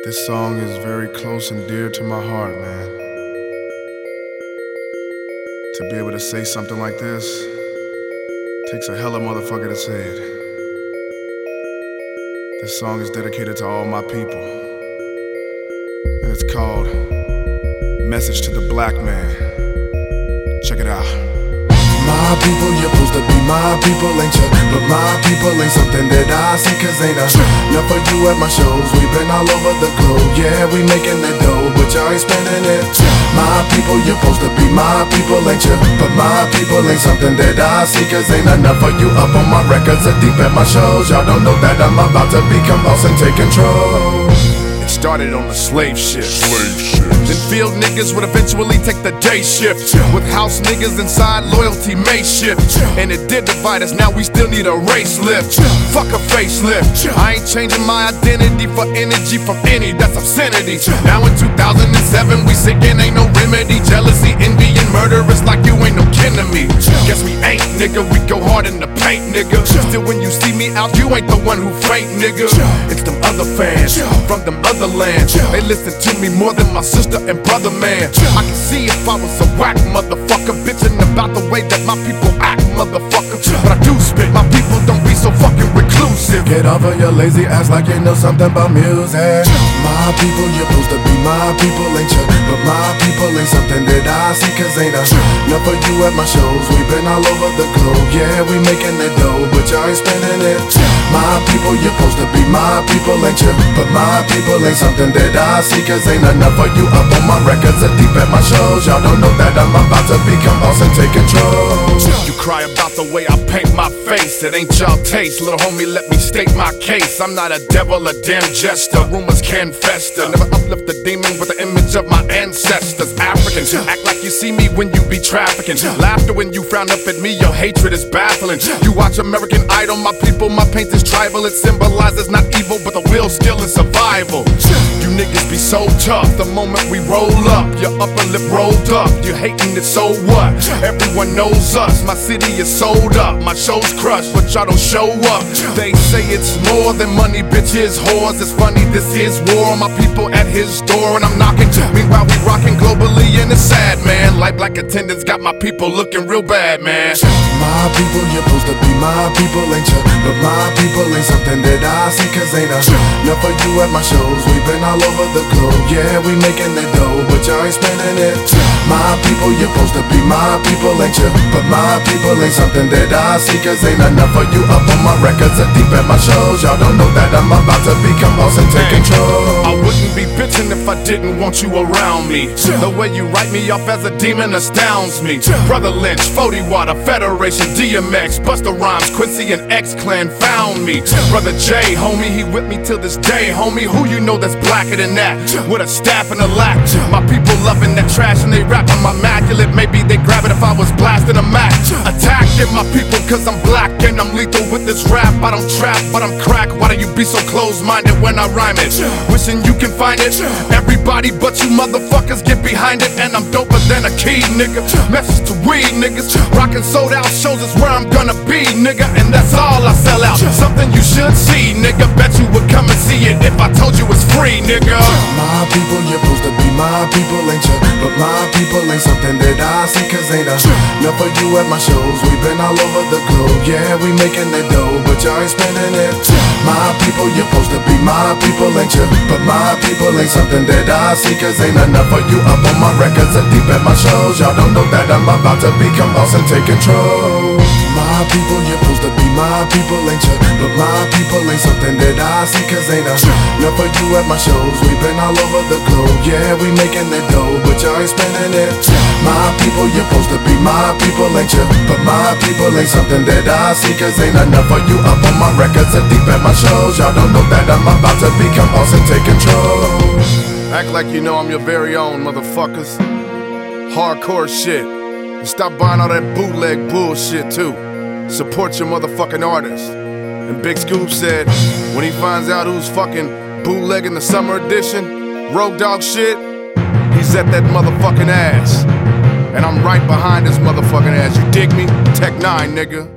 This song is very close and dear to my heart, man. To be able to say something like this takes a hella motherfucker to say it. This song is dedicated to all my people, and it's called Message to the Black Man. Check it out. My people, you're supposed to be my people, ain't ya? But my people ain't something that I see, cause ain't enough for you at my shows. We've been all over the globe, yeah, we making that dough, but y'all ain't spending it. My people, you're supposed to be my people, ain't ya? But my people ain't something that I see, cause ain't enough for you up on my records or deep at my shows. Y'all don't know that I'm about to become boss and take control. It started on the slave ship. Then field niggas would eventually take the day shift. With house niggas inside, loyalty may shift. And it did divide us, now we still need a race lift. Fuck a facelift. I ain't changing my identity for energy from any, that's obscenity. Now in 2007 we singing ain't no remedy. Jealousy, envy, and murder, it's like you ain't no kin to me. Guess we ain't, nigga, we go hard in the paint, nigga. Still when you see me out, you ain't the one who faint, nigga. It's them other fans, from them other lands. They listen to me more than my sister and brother, man. I can see if I was a whack motherfucker bitching about the way that my people act, motherfucker. But I do spit, my people don't be so fucking reclusive. Get off of your lazy ass like you know something about music. My people, you're supposed to be my people, ain't ya? But my people ain't something that I see, cause ain't enough for you at my shows. We've been all over the globe, yeah, we making that dough, but y'all ain't spending it. My people, you're supposed to be my people, ain't ya? But my people ain't something that I see, cause ain't enough for you up on my records or deep at my shows. Y'all don't know that I'm about to become boss and take control. You cry about the way I paint my face, it ain't y'all taste. Little homie, let me state my case. I'm not a devil, a damn jester. Rumors can fester. Never uplift the demon with the image of my ancestors. Africans, act like you see me when you be trafficking. Laughter when you frown up at me, your hatred is baffling. You watch American Idol, my people, my paint is tribal. It symbolizes not evil, but the will, skill, and survival. You niggas be so tough, the moment we roll up, your upper lip rolled up. You hating it, so what? Everyone knows us, my city is sold up. My show's crushed, but y'all don't show up. They say it's more than money, bitches, whores. It's funny, this is war. My people at his door and I'm knocking. Meanwhile we rocking globally and it's sad, man. Like black attendants got my people looking real bad, man. My people, you're supposed to be my people, ain't ya? But my people ain't something that I see, cause ain't enough for you at my shows. We've been all over the globe, yeah, we making that dough, but y'all ain't spending it. My people, you're supposed to be my people, ain't ya? But my people ain't something that I see, cause ain't enough for you up on my records or deep at my shows. Y'all don't know that I'm about to become boss and take control. I wouldn't be bitching if I didn't want you around me. The way you write me off as a demon astounds me. Brother Lynch, 40 Water, Federation, DMX, Busta Rhymes, Quincy and X-Clan found me. Brother J, homie, he with me till this day, homie. Who you know that's blacker than that? With a staff and a lack. My people loving that trash and they rap on my immaculate. Maybe they grab it if I was blasting a Mac. Attacking my people cause I'm black and I'm lethal with this rap. I don't trap, but I'm crack. Why do you be so close-minded when I rhyme it? Wishing you can find it. Everybody but you motherfuckers get behind it. And I'm doper than a key, nigga. Message to weed, niggas. Rockin' sold out shows is where I'm gonna be, nigga. And that's all I sell out. Something you should see, nigga. Bet you would come and see it if I told you it's free, nigga. My people, you're supposed to be my people, ain't ya? But my people ain't something that I see, cause ain't enough for you at my shows. We've been all over the globe, yeah, we making that dough, but y'all ain't spending it. My people, you're supposed to be my people, ain't ya? But my people ain't something that I see, cause ain't enough for you up on my records or deep at my shows. Y'all don't know that I'm about to become boss and take control. My people, you're supposed to be my people, ain't ya? But my people ain't something that I see, cause ain't enough for you at my shows. We've been all over the globe, yeah, we making that dough, but y'all ain't spending it. My people, you're supposed to be my people, ain't ya? But my people ain't something that I see, cause ain't enough for you up on my records or deep at my shows. Y'all don't know that I'm about to become boss and take control. Act like you know I'm your very own, motherfuckers. Hardcore shit. And stop buying all that bootleg bullshit too. Support your motherfucking artists. And Big Scoop said, when he finds out who's fucking bootlegging the summer edition, Road Dogg shit, he's at that motherfucking ass. And I'm right behind his motherfucking ass, you dig me? Tech 9, nigga.